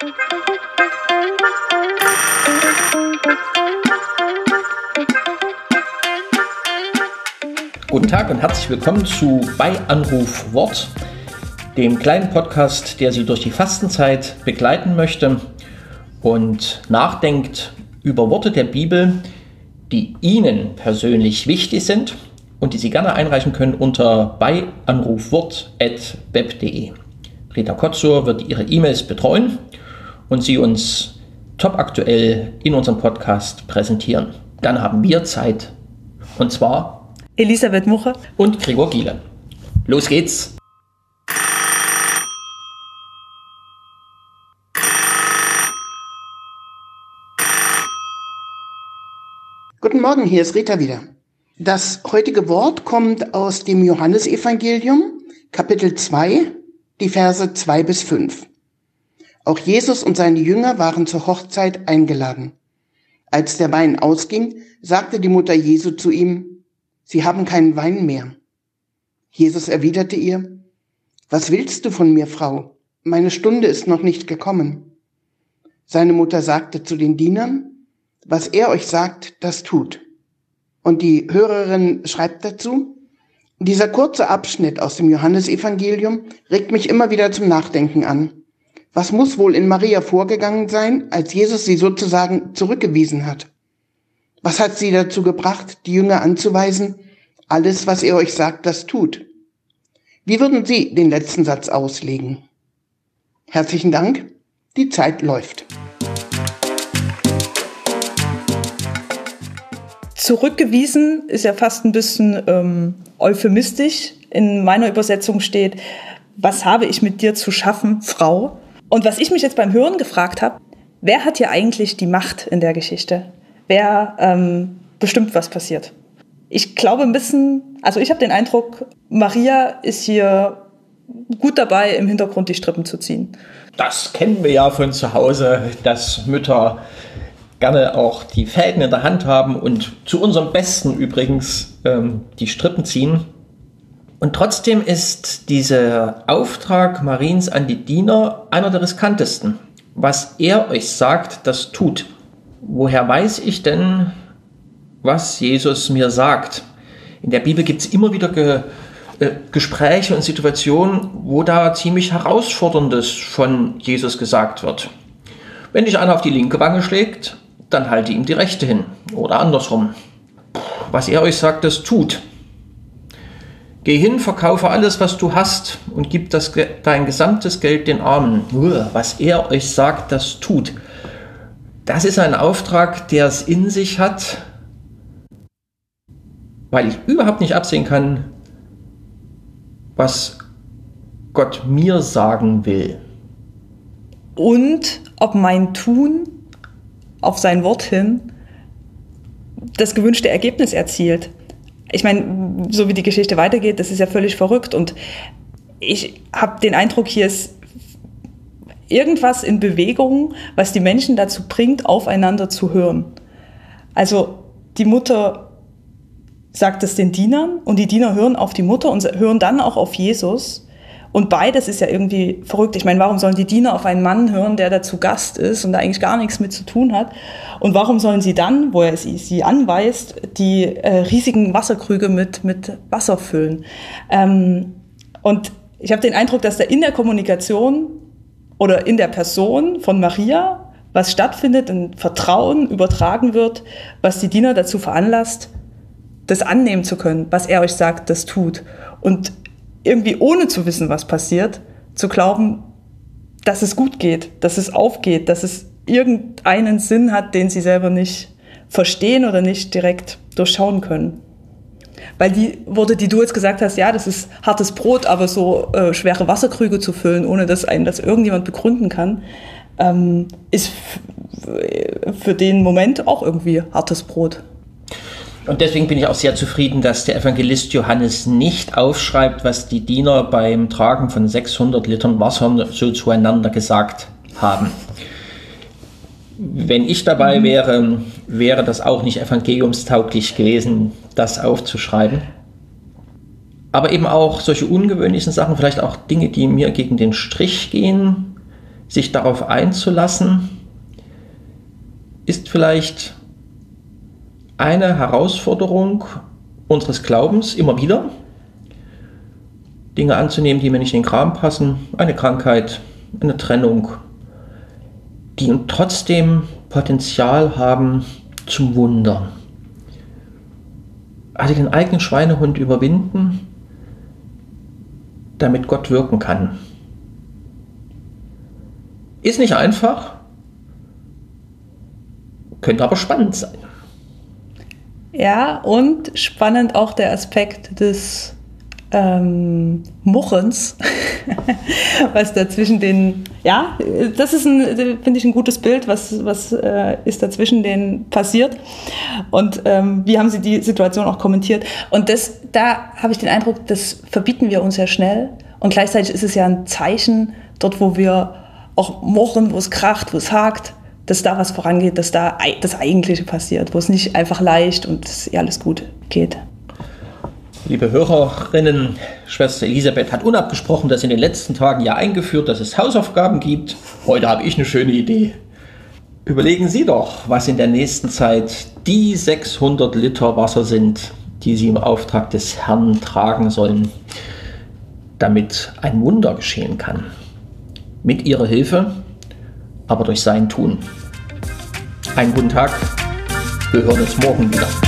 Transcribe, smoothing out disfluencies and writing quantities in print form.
Guten Tag und herzlich willkommen zu Bei Anruf Wort, dem kleinen Podcast, der Sie durch die Fastenzeit begleiten möchte und nachdenkt über Worte der Bibel, die Ihnen persönlich wichtig sind und die Sie gerne einreichen können unter beianrufwort@web.de. Rita Kotzur wird Ihre E-Mails betreuen und sie uns topaktuell in unserem Podcast präsentieren. Dann haben wir Zeit, und zwar Elisabeth Muche und Gregor Giele. Los geht's! Guten Morgen, hier ist Rita wieder. Das heutige Wort kommt aus dem Johannesevangelium, Kapitel 2, die Verse 2 bis 5. Auch Jesus und seine Jünger waren zur Hochzeit eingeladen. Als der Wein ausging, sagte die Mutter Jesu zu ihm: Sie haben keinen Wein mehr. Jesus erwiderte ihr: Was willst du von mir, Frau? Meine Stunde ist noch nicht gekommen. Seine Mutter sagte zu den Dienern: Was er euch sagt, das tut. Und die Hörerin schreibt dazu: Dieser kurze Abschnitt aus dem Johannesevangelium regt mich immer wieder zum Nachdenken an. Was muss wohl in Maria vorgegangen sein, als Jesus sie sozusagen zurückgewiesen hat? Was hat sie dazu gebracht, die Jünger anzuweisen: Alles, was er euch sagt, das tut? Wie würden Sie den letzten Satz auslegen? Herzlichen Dank. Die Zeit läuft. Zurückgewiesen ist ja fast ein bisschen euphemistisch. In meiner Übersetzung steht: Was habe ich mit dir zu schaffen, Frau? Und was ich mich jetzt beim Hören gefragt habe: Wer hat hier eigentlich die Macht in der Geschichte? Wer bestimmt, was passiert? Ich glaube ein bisschen, also ich habe den Eindruck, Maria ist hier gut dabei, im Hintergrund die Strippen zu ziehen. Das kennen wir ja von zu Hause, dass Mütter gerne auch die Fäden in der Hand haben und zu unserem Besten übrigens die Strippen ziehen. Und trotzdem ist dieser Auftrag Mariens an die Diener einer der riskantesten. Was er euch sagt, das tut. Woher weiß ich denn, was Jesus mir sagt? In der Bibel gibt es immer wieder Gespräche und Situationen, wo da ziemlich Herausforderndes von Jesus gesagt wird. Wenn dich einer auf die linke Wange schlägt, dann halte ihm die rechte hin. Oder andersrum. Was er euch sagt, das tut. Geh hin, verkaufe alles, was du hast und gib dein gesamtes Geld den Armen. Nur, was er euch sagt, das tut. Das ist ein Auftrag, der es in sich hat, weil ich überhaupt nicht absehen kann, was Gott mir sagen will. Und ob mein Tun auf sein Wort hin das gewünschte Ergebnis erzielt. Ich meine, so wie die Geschichte weitergeht, das ist ja völlig verrückt. Und ich habe den Eindruck, hier ist irgendwas in Bewegung, was die Menschen dazu bringt, aufeinander zu hören. Also die Mutter sagt es den Dienern und die Diener hören auf die Mutter und hören dann auch auf Jesus. Und beides ist ja irgendwie verrückt. Ich meine, warum sollen die Diener auf einen Mann hören, der da zu Gast ist und da eigentlich gar nichts mit zu tun hat? Und warum sollen sie dann, wo er sie anweist, die riesigen Wasserkrüge mit Wasser füllen? Und ich habe den Eindruck, dass da in der Kommunikation oder in der Person von Maria was stattfindet, ein Vertrauen übertragen wird, was die Diener dazu veranlasst, das annehmen zu können, was er euch sagt, das tut. Und irgendwie ohne zu wissen, was passiert, zu glauben, dass es gut geht, dass es aufgeht, dass es irgendeinen Sinn hat, den sie selber nicht verstehen oder nicht direkt durchschauen können. Weil die Worte, die du jetzt gesagt hast, ja, das ist hartes Brot, aber so schwere Wasserkrüge zu füllen, ohne dass einen das irgendjemand begründen kann, ist für den Moment auch irgendwie hartes Brot. Und deswegen bin ich auch sehr zufrieden, dass der Evangelist Johannes nicht aufschreibt, was die Diener beim Tragen von 600 Litern Wasser so zueinander gesagt haben. Wenn ich dabei wäre, wäre das auch nicht evangeliumstauglich gewesen, das aufzuschreiben. Aber eben auch solche ungewöhnlichen Sachen, vielleicht auch Dinge, die mir gegen den Strich gehen, sich darauf einzulassen, ist vielleicht eine Herausforderung unseres Glaubens immer wieder, Dinge anzunehmen, die mir nicht in den Kram passen, eine Krankheit, eine Trennung, die trotzdem Potenzial haben zum Wunder. Also den eigenen Schweinehund überwinden, damit Gott wirken kann. Ist nicht einfach, könnte aber spannend sein. Ja, und spannend auch der Aspekt des Muchens, was da zwischen den, ja, das ist finde ich, ein gutes Bild, was ist da zwischen denen passiert und wie haben sie die Situation auch kommentiert. Und da habe ich den Eindruck, das verbieten wir uns ja schnell und gleichzeitig ist es ja ein Zeichen, dort wo wir auch murren, wo es kracht, wo es hakt, dass da was vorangeht, dass da das Eigentliche passiert, wo es nicht einfach leicht und alles gut geht. Liebe Hörerinnen, Schwester Elisabeth hat unabgesprochen das in den letzten Tagen ja eingeführt, dass es Hausaufgaben gibt. Heute habe ich eine schöne Idee. Überlegen Sie doch, was in der nächsten Zeit die 600 Liter Wasser sind, die Sie im Auftrag des Herrn tragen sollen, damit ein Wunder geschehen kann. Mit Ihrer Hilfe, aber durch sein Tun. Einen guten Tag, wir hören uns morgen wieder.